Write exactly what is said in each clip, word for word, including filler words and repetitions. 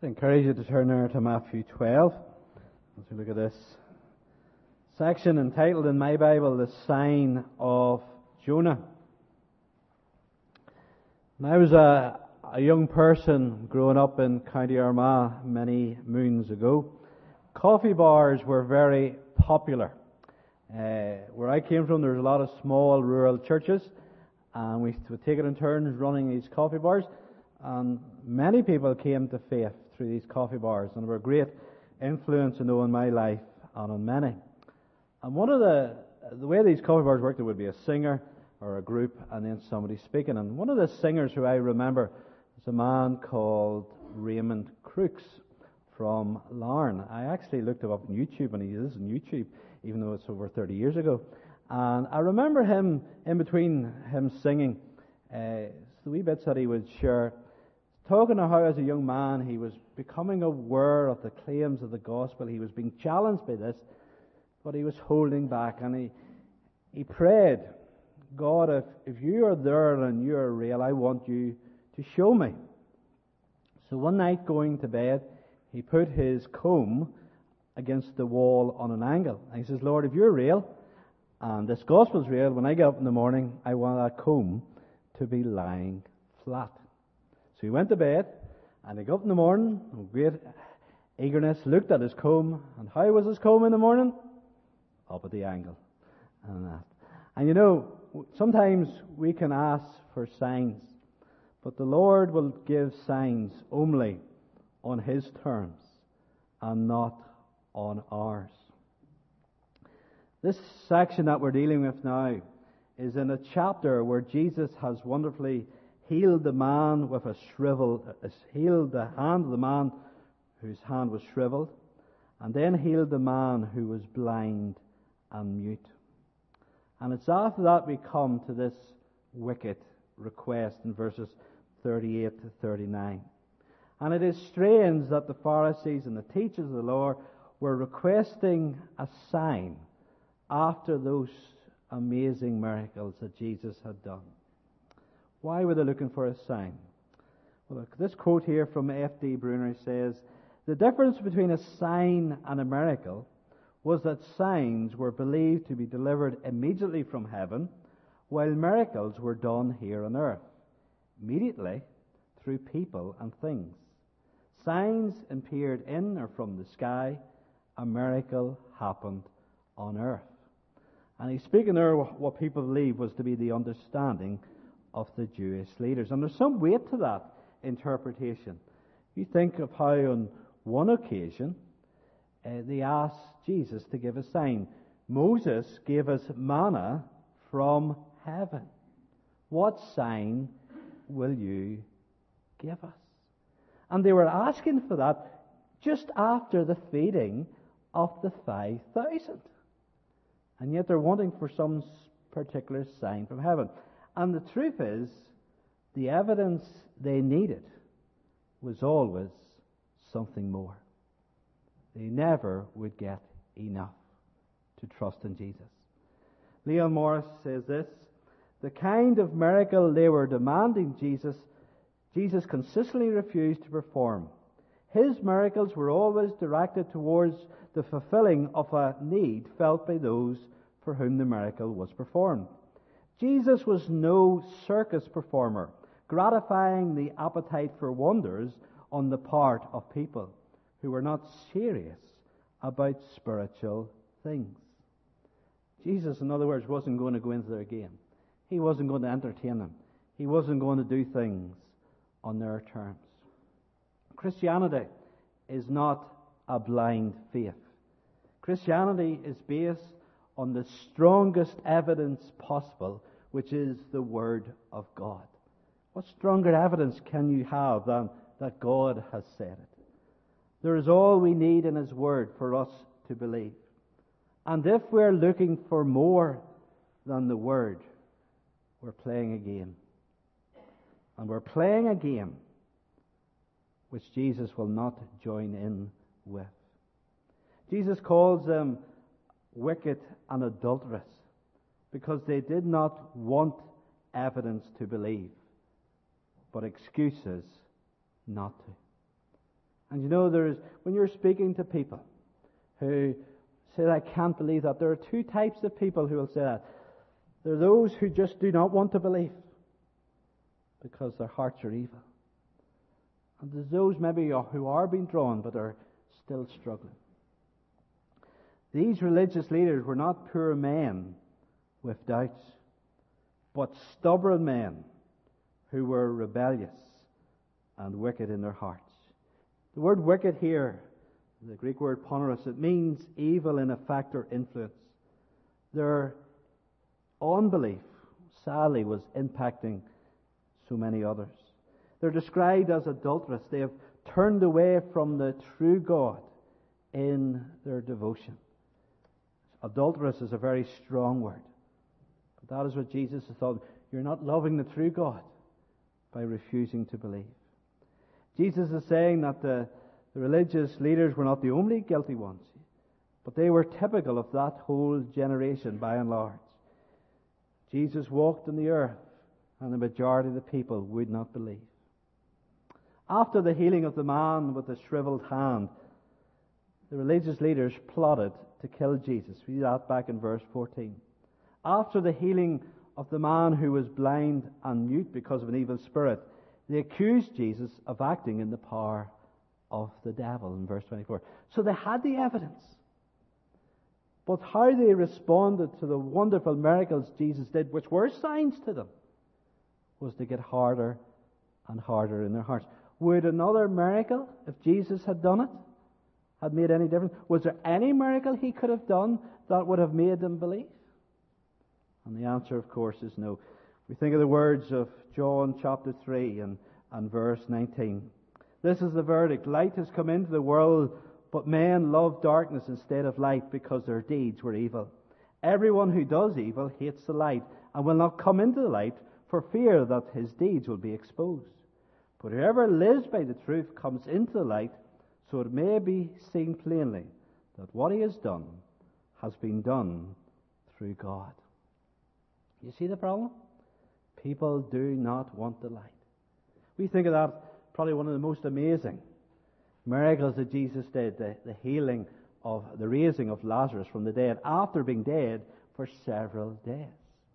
I encourage you to turn there to Matthew twelve as we look at this section entitled in my Bible, The Sign of Jonah. When I was a, a young person growing up in County Armagh many moons ago, coffee bars were very popular. Uh, where I came from, there was a lot of small rural churches, and we would take it in turns running these coffee bars. And many people came to faith through these coffee bars, and were a great influence in knowing my life and on many. And one of the the way these coffee bars worked, there would be a singer or a group, and then somebody speaking. And one of the singers who I remember was a man called Raymond Crooks from Larne. I actually looked him up on YouTube, and he is on YouTube, even though it's over thirty years ago. And I remember him, in between him singing, uh, the wee bits that he would share, talking about how as a young man he was becoming aware of the claims of the gospel. He was being challenged by this, but he was holding back, and he he prayed, God, if, if you are there and you are real, I want you to show me. So one night going to bed, he put his comb against the wall on an angle. And he says, Lord, if you're real and this gospel's real, when I get up in the morning, I want that comb to be lying flat. So he went to bed, and he got up in the morning with great eagerness, looked at his comb, and how was his comb in the morning? Up at the angle. And that. And you know, sometimes we can ask for signs, but the Lord will give signs only on His terms and not on ours. This section that we're dealing with now is in a chapter where Jesus has wonderfully healed the man with a shriveled, uh, healed the hand of the man whose hand was shriveled, and then healed the man who was blind and mute. And it's after that we come to this wicked request in verses thirty-eight to thirty-nine. And it is strange that the Pharisees and the teachers of the law were requesting a sign after those amazing miracles that Jesus had done. Why were they looking for a sign? Well, look, this quote here from F D Bruner says, the difference between a sign and a miracle was that signs were believed to be delivered immediately from heaven, while miracles were done here on earth, immediately through people and things. Signs appeared in or from the sky. A miracle happened on earth. And he's speaking there of what people believe was to be the understanding of the Jewish leaders. And there's some weight to that interpretation. You think of how on one occasion uh, they asked Jesus to give a sign. Moses gave us manna from heaven. What sign will you give us? And they were asking for that just after the feeding of the five thousand. And yet they're wanting for some particular sign from heaven. And the truth is, the evidence they needed was always something more. They never would get enough to trust in Jesus. Leon Morris says this, the kind of miracle they were demanding Jesus, Jesus consistently refused to perform. His miracles were always directed towards the fulfilling of a need felt by those for whom the miracle was performed. Jesus was no circus performer, gratifying the appetite for wonders on the part of people who were not serious about spiritual things. Jesus, in other words, wasn't going to go into their game. He wasn't going to entertain them. He wasn't going to do things on their terms. Christianity is not a blind faith. Christianity is based on the strongest evidence possible, which is the Word of God. What stronger evidence can you have than that God has said it? There is all we need in His Word for us to believe. And if we're looking for more than the Word, we're playing a game. And we're playing a game which Jesus will not join in with. Jesus calls them wicked and adulterous because they did not want evidence to believe, but excuses not to. And you know, there's when you're speaking to people who say, I can't believe that, there are two types of people who will say that. There are those who just do not want to believe because their hearts are evil. And there's those maybe who are being drawn but are still struggling. These religious leaders were not poor men with doubts, but stubborn men who were rebellious and wicked in their hearts. The word wicked here, the Greek word poneros, it means evil in effect or influence. Their unbelief, sadly, was impacting so many others. They're described as adulterous. They have turned away from the true God in their devotion. Adulterous is a very strong word. But that is what Jesus has thought. You're not loving the true God by refusing to believe. Jesus is saying that the, the religious leaders were not the only guilty ones, but they were typical of that whole generation by and large. Jesus walked on the earth, and the majority of the people would not believe. After the healing of the man with the shriveled hand, the religious leaders plotted to kill Jesus. We see that back in verse fourteen. After the healing of the man who was blind and mute because of an evil spirit, they accused Jesus of acting in the power of the devil in verse twenty-four. So they had the evidence. But how they responded to the wonderful miracles Jesus did, which were signs to them, was to get harder and harder in their hearts. Would another miracle, if Jesus had done it, have made any difference? Was there any miracle he could have done that would have made them believe? And the answer, of course, is no. We think of the words of John chapter three and, and verse nineteen. This is the verdict. Light has come into the world, but men love darkness instead of light because their deeds were evil. Everyone who does evil hates the light and will not come into the light for fear that his deeds will be exposed. But whoever lives by the truth comes into the light, so it may be seen plainly that what he has done has been done through God. You see the problem? People do not want the light. We think of that, probably one of the most amazing miracles that Jesus did, the, the healing of, the raising of Lazarus from the dead after being dead for several days.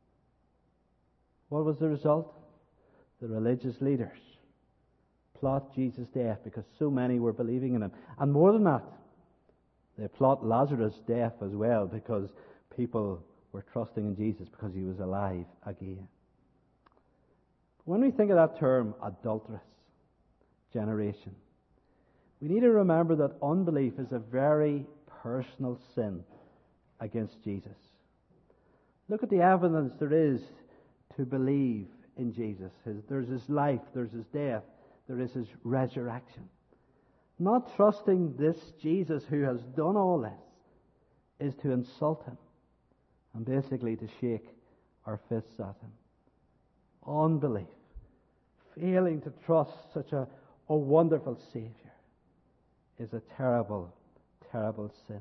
What was the result? The religious leaders plot Jesus' death because so many were believing in him. And more than that, they plot Lazarus' death as well because people were trusting in Jesus because he was alive again. When we think of that term, adulterous generation, we need to remember that unbelief is a very personal sin against Jesus. Look at the evidence there is to believe in Jesus. His, there's his life, there's his death, there is his resurrection. Not trusting this Jesus who has done all this is to insult him and basically to shake our fists at him. Unbelief, failing to trust such a, a wonderful Savior, is a terrible, terrible sin.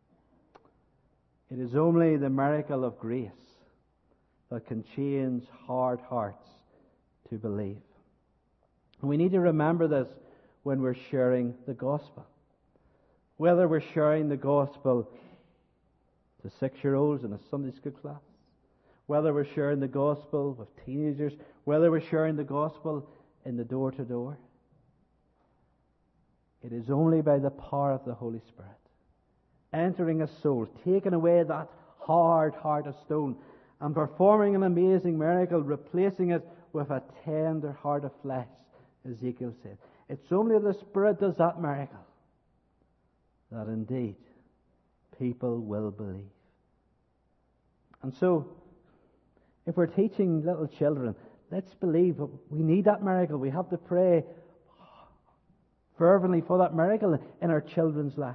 It is only the miracle of grace that can change hard hearts to believe. And we need to remember this when we're sharing the gospel. Whether we're sharing the gospel to six-year-olds in a Sunday school class, whether we're sharing the gospel with teenagers, whether we're sharing the gospel in the door-to-door, it is only by the power of the Holy Spirit entering a soul, taking away that hard heart of stone, and performing an amazing miracle, replacing it with a tender heart of flesh, Ezekiel said. It's only the Spirit does that miracle that indeed people will believe. And so, if we're teaching little children, let's believe we need that miracle. We have to pray fervently for that miracle in our children's lives.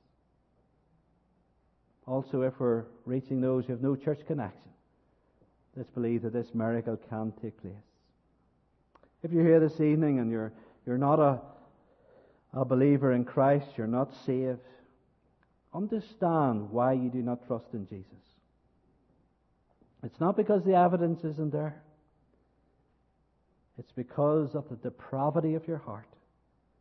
Also, if we're reaching those who have no church connection, let's believe that this miracle can take place. If you're here this evening and you're you're not a, a believer in Christ, you're not saved, understand why you do not trust in Jesus. It's not because the evidence isn't there. It's because of the depravity of your heart.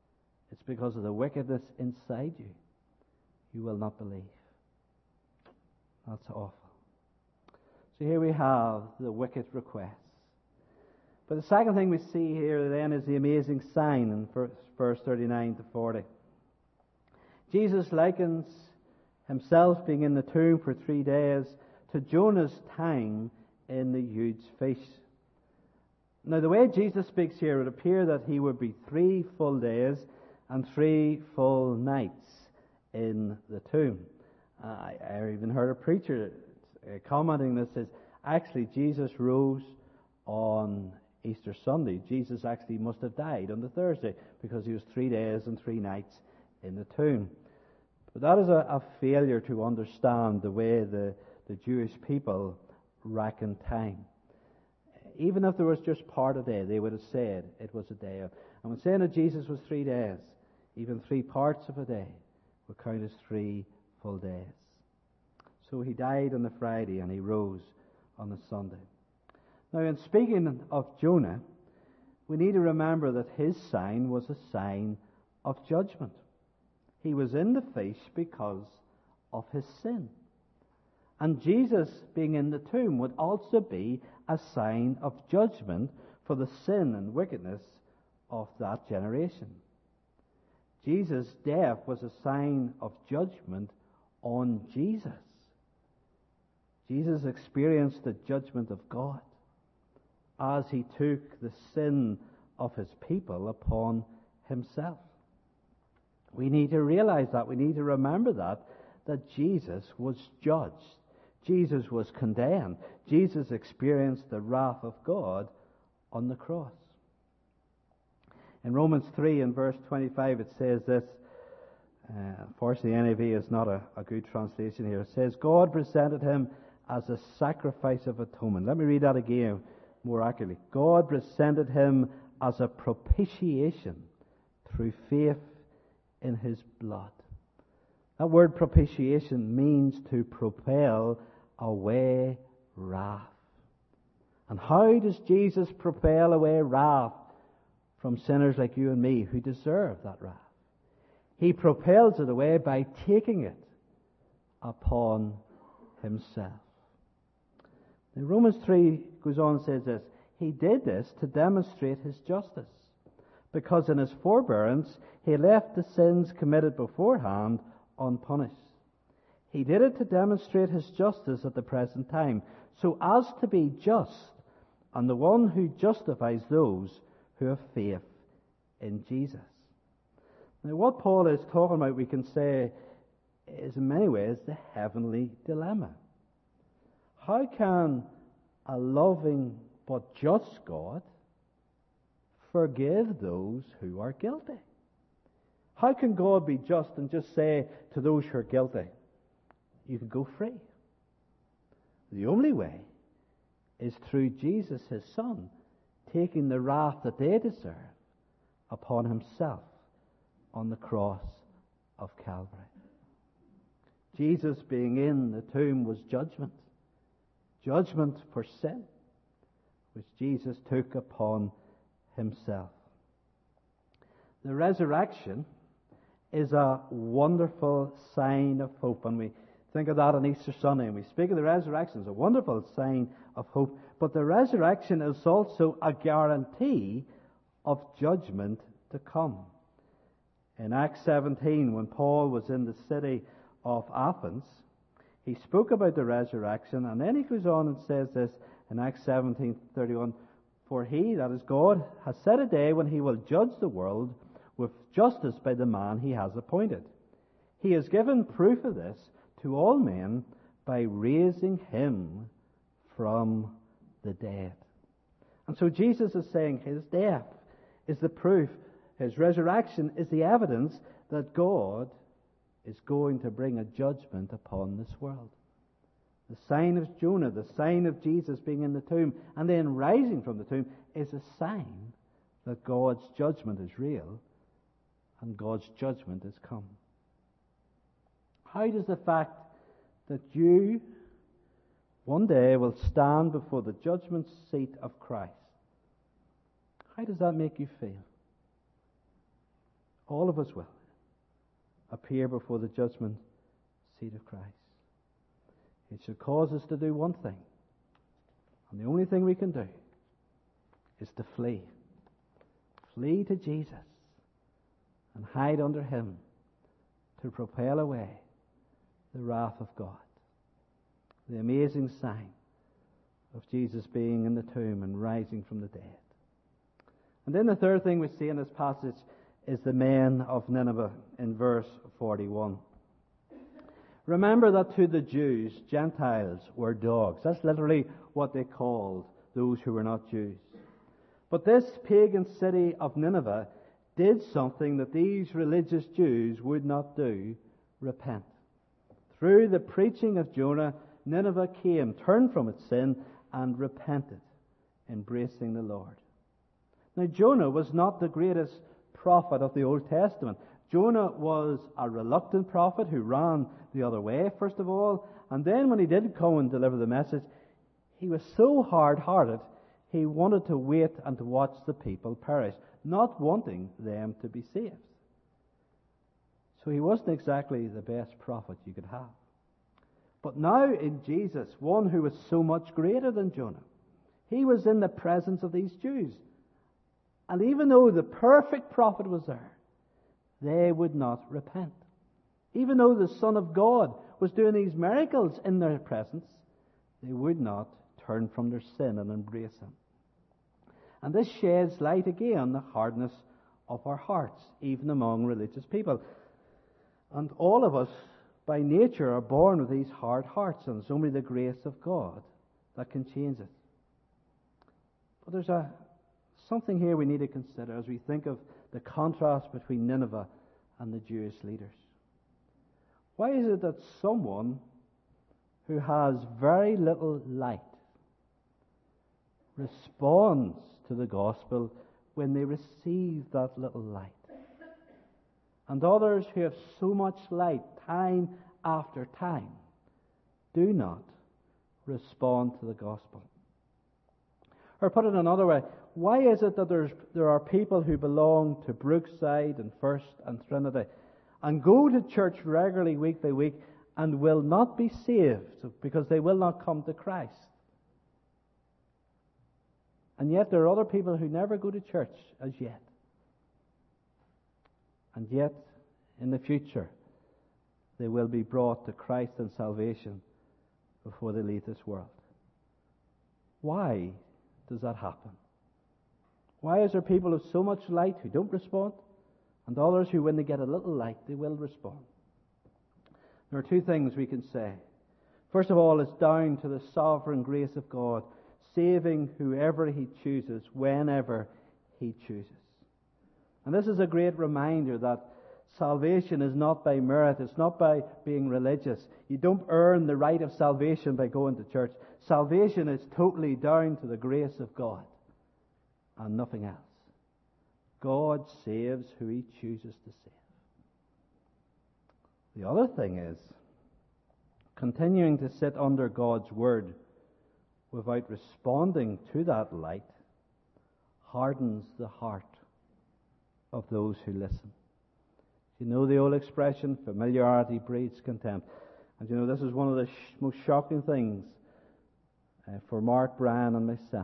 It's because of the wickedness inside you. You will not believe. That's awful. So here we have the wicked requests. But the second thing we see here then is the amazing sign in verse thirty-nine to forty. Jesus likens himself being in the tomb for three days to Jonah's time in the huge fish. Now, the way Jesus speaks here, it would appear that he would be three full days and three full nights in the tomb. Uh, I, I even heard a preacher uh, commenting that says, actually, Jesus rose on Easter Sunday. Jesus actually must have died on the Thursday because he was three days and three nights in the tomb. But that is a, a failure to understand the way the, the Jewish people reckon time. Even if there was just part of a day, they would have said it was a day. And when saying that Jesus was three days, even three parts of a day would count as three full days. So he died on the Friday and he rose on the Sunday. Now, in speaking of Jonah, we need to remember that his sign was a sign of judgment. He was in the fish because of his sin. And Jesus being in the tomb would also be a sign of judgment for the sin and wickedness of that generation. Jesus' death was a sign of judgment on Jesus. Jesus experienced the judgment of God as he took the sin of his people upon himself. We need to realize that. We need to remember that, that Jesus was judged. Jesus was condemned. Jesus experienced the wrath of God on the cross. In Romans three and verse twenty-five it says this. Uh, unfortunately, the N I V is not a, a good translation here. It says, God presented him as a sacrifice of atonement. Let me read that again more accurately. God presented him as a propitiation through faith in his blood. That word propitiation means to propel away wrath. And how does Jesus propel away wrath from sinners like you and me who deserve that wrath? He propels it away by taking it upon himself. Now, Romans three goes on and says this. He did this to demonstrate his justice, because in his forbearance he left the sins committed beforehand unpunished. He did it to demonstrate his justice at the present time, so as to be just, and the one who justifies those who have faith in Jesus. Now, what Paul is talking about, we can say, is in many ways the heavenly dilemma. How can a loving but just God forgive those who are guilty? How can God be just and just say to those who are guilty, you can go free? The only way is through Jesus, his Son, taking the wrath that they deserve upon himself on the cross of Calvary. Jesus being in the tomb was judgment. Judgment for sin, which Jesus took upon himself. The resurrection is a wonderful sign of hope, and we think of that on Easter Sunday, and we speak of the resurrection as a wonderful sign of hope. But the resurrection is also a guarantee of judgment to come. In Acts seventeen, when Paul was in the city of Athens, he spoke about the resurrection, and then he goes on and says this in Acts seventeen thirty-one, for he, that is God, has set a day when he will judge the world with justice by the man he has appointed. He has given proof of this to all men by raising him from the dead. And so Jesus is saying his death is the proof, his resurrection is the evidence that God is going to bring a judgment upon this world. The sign of Jonah, the sign of Jesus being in the tomb and then rising from the tomb, is a sign that God's judgment is real and God's judgment has come. How does the fact that you one day will stand before the judgment seat of Christ, how does that make you feel? All of us will appear before the judgment seat of Christ. It should cause us to do one thing. And the only thing we can do is to flee. Flee to Jesus and hide under Him to propel away the wrath of God. The amazing sign of Jesus being in the tomb and rising from the dead. And then the third thing we see in this passage is the men of Nineveh in verse forty-one. Remember that to the Jews, Gentiles were dogs. That's literally what they called those who were not Jews. But this pagan city of Nineveh did something that these religious Jews would not do: repent. Through the preaching of Jonah, Nineveh came, turned from its sin, and repented, embracing the Lord. Now, Jonah was not the greatest prophet of the Old Testament. Jonah was a reluctant prophet who ran the other way, first of all. And then when he did come and deliver the message, he was so hard-hearted, he wanted to wait and to watch the people perish, not wanting them to be saved. So he wasn't exactly the best prophet you could have. But now in Jesus, one who was so much greater than Jonah, he was in the presence of these Jews. And even though the perfect prophet was there, they would not repent. Even though the Son of God was doing these miracles in their presence, they would not turn from their sin and embrace Him. And this sheds light again on the hardness of our hearts, even among religious people. And all of us, by nature, are born with these hard hearts, and it's only the grace of God that can change it. But there's a something here we need to consider as we think of the contrast between Nineveh and the Jewish leaders. Why is it that someone who has very little light responds to the gospel when they receive that little light? And others who have so much light, time after time, do not respond to the gospel? Or put it another way, why is it that there's, there are people who belong to Brookside and First and Trinity and go to church regularly week by week and will not be saved because they will not come to Christ? And yet there are other people who never go to church as yet. And yet, in the future, they will be brought to Christ and salvation before they leave this world. Why does that happen? Why is there people with so much light who don't respond, and others who, when they get a little light, they will respond? There are two things we can say. First of all, it's down to the sovereign grace of God, saving whoever He chooses, whenever He chooses. And this is a great reminder that salvation is not by merit. It's not by being religious. You don't earn the right of salvation by going to church. Salvation is totally down to the grace of God and nothing else. God saves who He chooses to save. The other thing is, continuing to sit under God's Word without responding to that light hardens the heart of those who listen. You know the old expression, familiarity breeds contempt. And you know, this is one of the sh- most shocking things uh, for Mark Bryan and myself,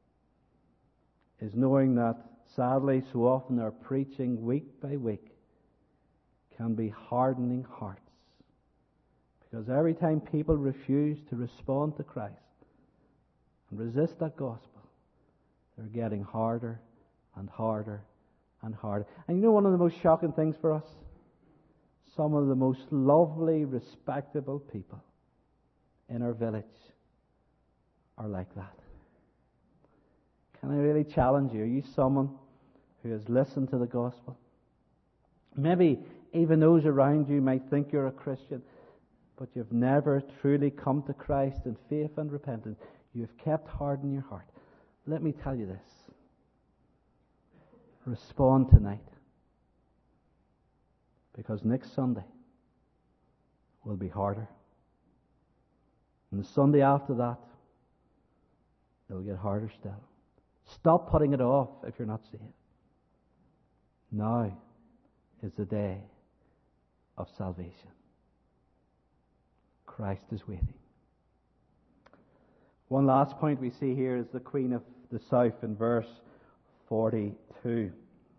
is knowing that, sadly, so often our preaching week by week can be hardening hearts. Because every time people refuse to respond to Christ and resist that gospel, they're getting harder and harder and harder. And you know one of the most shocking things for us? Some of the most lovely, respectable people in our village are like that. Can I really challenge you? Are you someone who has listened to the gospel? Maybe even those around you might think you're a Christian, but you've never truly come to Christ in faith and repentance. You've kept hard in your heart. Let me tell you this. Respond tonight. Because next Sunday will be harder. And the Sunday after that, it'll get harder still. Stop putting it off if you're not saved. Now is the day of salvation. Christ is waiting. One last point we see here is the Queen of the South in verse forty-two.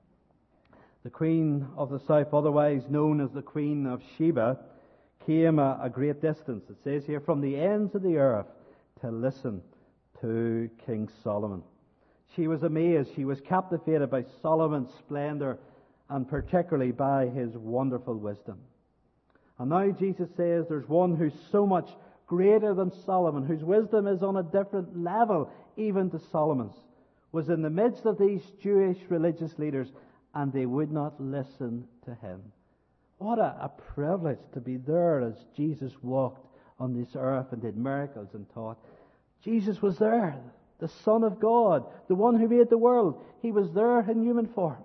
The Queen of the South, otherwise known as the Queen of Sheba, came a, a great distance, it says here, from the ends of the earth to listen to King Solomon. She was amazed. She was captivated by Solomon's splendor and particularly by his wonderful wisdom. And now Jesus says there's one who's so much greater than Solomon, whose wisdom is on a different level even to Solomon's, was in the midst of these Jewish religious leaders, and they would not listen to him. What a, a privilege to be there as Jesus walked on this earth and did miracles and taught. Jesus was there, the Son of God, the one who made the world. He was there in human form.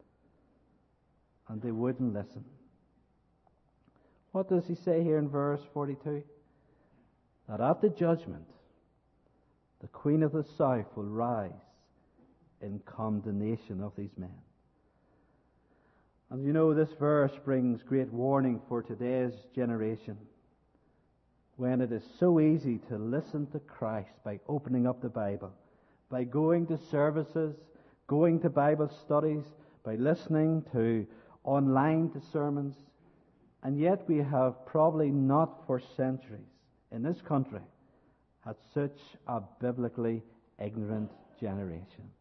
And they wouldn't listen. What does he say here in verse forty-two? That at the judgment, the Queen of the South will rise in condemnation of these men. And you know, this verse brings great warning for today's generation, when it is so easy to listen to Christ by opening up the Bible, by going to services, going to Bible studies, by listening to online to sermons. And yet we have probably not for centuries in this country had such a biblically ignorant generation.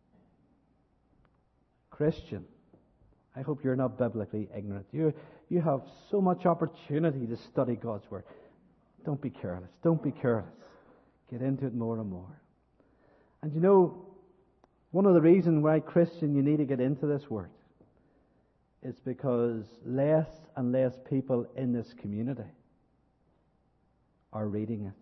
Christian, I hope you're not biblically ignorant. You, you have so much opportunity to study God's Word. Don't be careless. Don't be careless. Get into it more and more. And you know, one of the reasons why, Christian, you need to get into this Word is because less and less people in this community are reading it.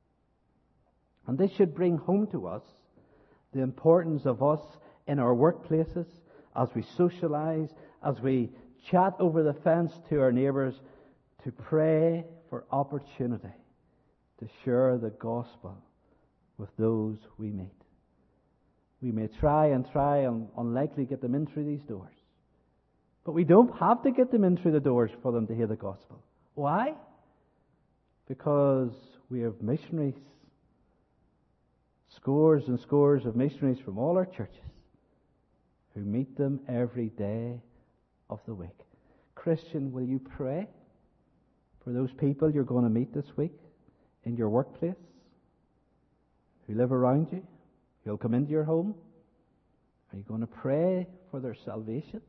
And this should bring home to us the importance of us in our workplaces, as we socialize, as we chat over the fence to our neighbours, to pray for opportunity to share the gospel with those we meet. We may try and try and unlikely get them in through these doors. But we don't have to get them in through the doors for them to hear the gospel. Why? Because we have missionaries, scores and scores of missionaries from all our churches, who meet them every day of the week. Christian, will you pray for those people you're going to meet this week in your workplace, who live around you, who'll come into your home? Are you going to pray for their salvation?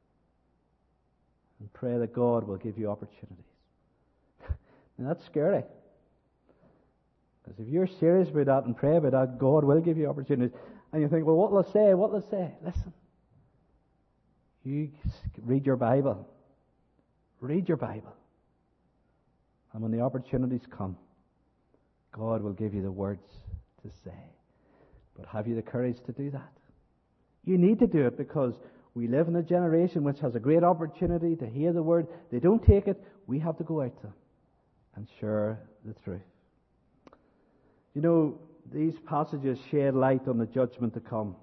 And pray that God will give you opportunities. And that's scary. Because if you're serious about that and pray about that, God will give you opportunities. And you think, well, what will I say? What will I say? Listen. You read your Bible. Read your Bible. And when the opportunities come, God will give you the words to say. But have you the courage to do that? You need to do it, because we live in a generation which has a great opportunity to hear the word. They don't take it. We have to go out to them and share the truth. You know, these passages shed light on the judgment to come,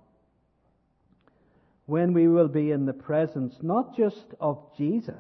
when we will be in the presence not just of Jesus,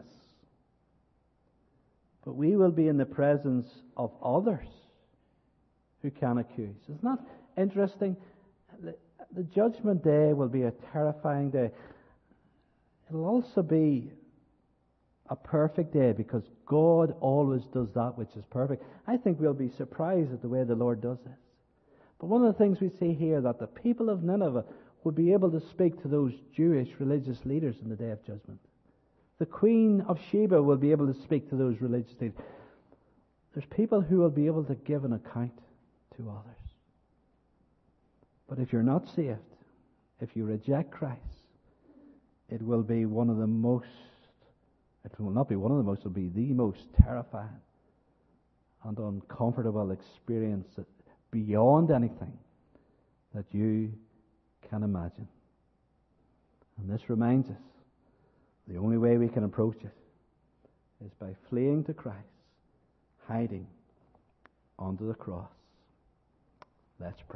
but we will be in the presence of others who can accuse. Isn't that interesting? The, the judgment day will be a terrifying day. It'll also be a perfect day, because God always does that which is perfect. I think we'll be surprised at the way the Lord does this. But one of the things we see here, that the people of Nineveh will be able to speak to those Jewish religious leaders in the day of judgment. The Queen of Sheba will be able to speak to those religious leaders. There's people who will be able to give an account to others. But if you're not saved, if you reject Christ, it will be one of the most, it will not be one of the most, it will be the most terrifying and uncomfortable experience beyond anything that you can imagine. And this reminds us, the only way we can approach it is by fleeing to Christ, hiding under the cross. Let's pray.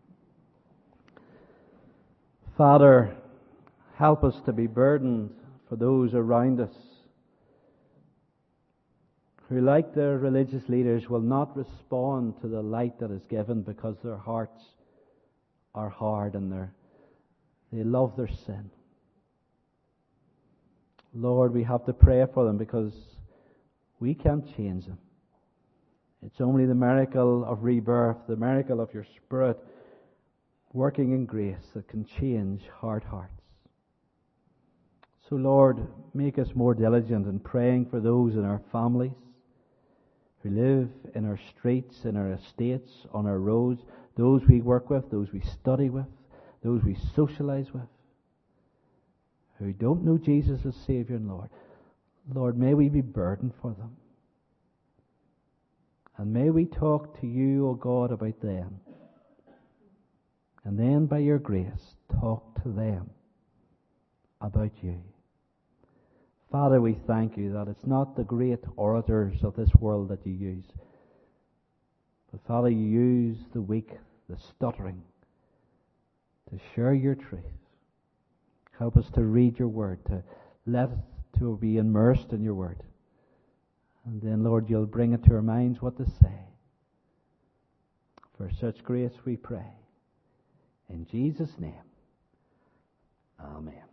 Father, help us to be burdened for those around us who, like their religious leaders, will not respond to the light that is given because their hearts are hard and they're, they love their sin. Lord, we have to pray for them because we can't change them. It's only the miracle of rebirth, the miracle of your Spirit working in grace that can change hard hearts. So, Lord, make us more diligent in praying for those in our families who live in our streets, in our estates, on our roads, those we work with, those we study with, those we socialize with, who don't know Jesus as Saviour and Lord. Lord, may we be burdened for them. And may we talk to you, O God, about them. And then, by your grace, talk to them about you. Father, we thank you that it's not the great orators of this world that you use. But Father, you use the weak, the stuttering, to share your truth. Help us to read your word, to let it to be immersed in your word. And then, Lord, you'll bring it to our minds what to say. For such grace we pray. In Jesus' name, amen.